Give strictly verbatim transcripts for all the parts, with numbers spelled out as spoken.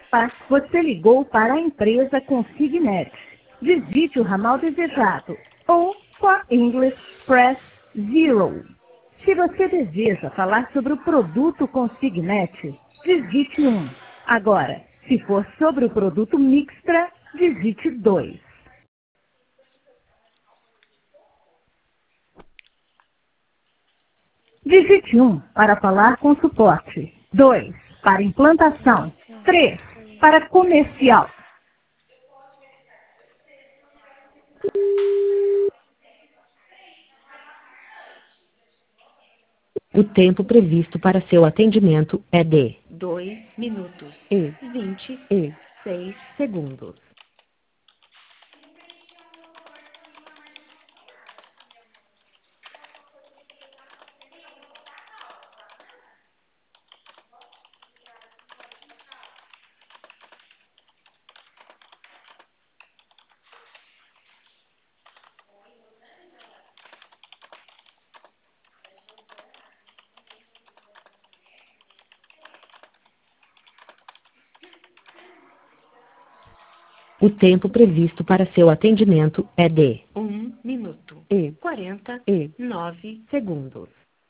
Opa, você ligou para a empresa Consignet. Digite o ramal desejado ou, for English, press zero. Se você deseja falar sobre o produto Consignet, digite um. Agora, se for sobre o produto Mixtra, digite dois. Digite um para falar com suporte. dois para implantação. Nossa, três foi. para comercial. O tempo previsto para seu atendimento é de dois minutos e vinte e seis segundos. O tempo previsto para seu atendimento é de um minuto e quarenta e nove segundos.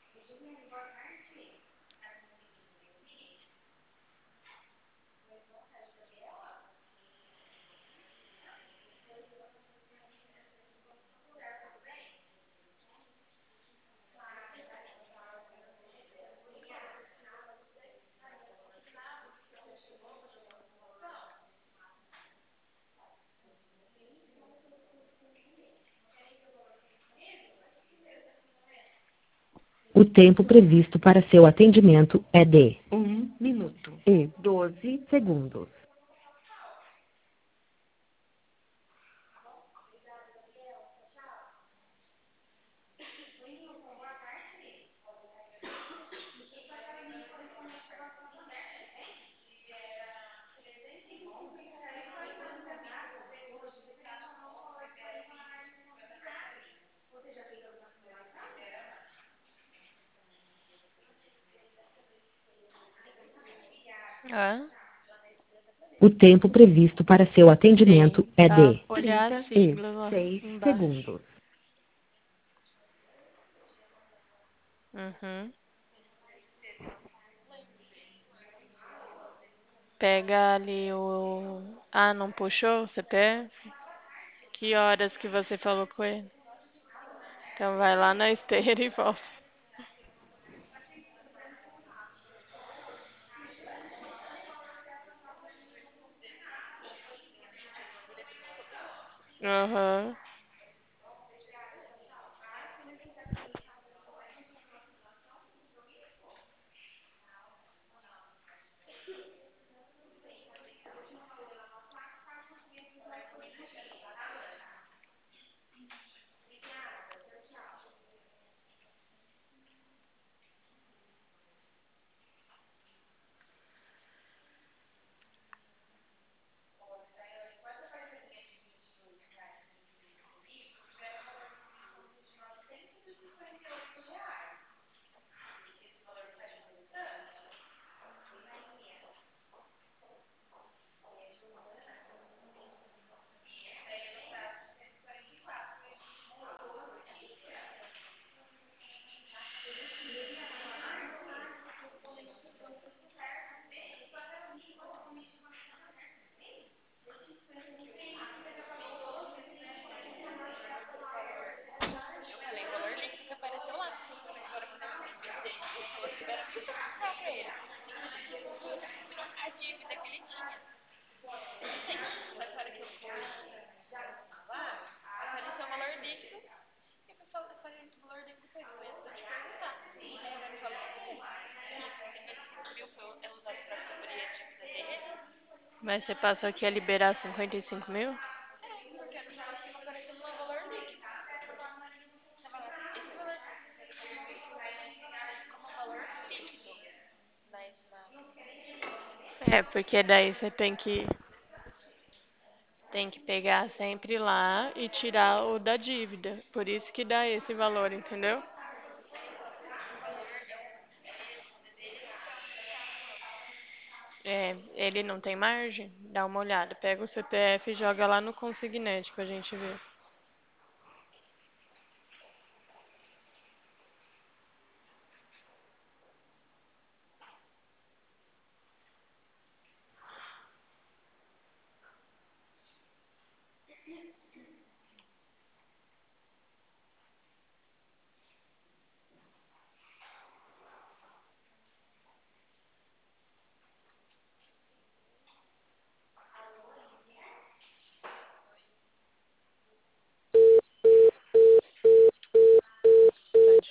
O tempo previsto para seu atendimento é de um minuto e doze segundos. Hã? O tempo previsto para seu atendimento Tem é que de olhar a trinta e sigla lá seis embaixo. segundos. Uhum. Pega ali o... Ah, não puxou o C P F? Que horas que você falou com ele? Então vai lá na esteira e volta. Aham. Mas você passou aqui a liberar cinquenta e cinco mil? É, porque daí você tem que tem que pegar sempre lá e tirar o da dívida. Por isso que dá esse valor, entendeu? É, ele não tem margem? Dá uma olhada. Pega o C P F e joga lá no Consignet pra gente ver.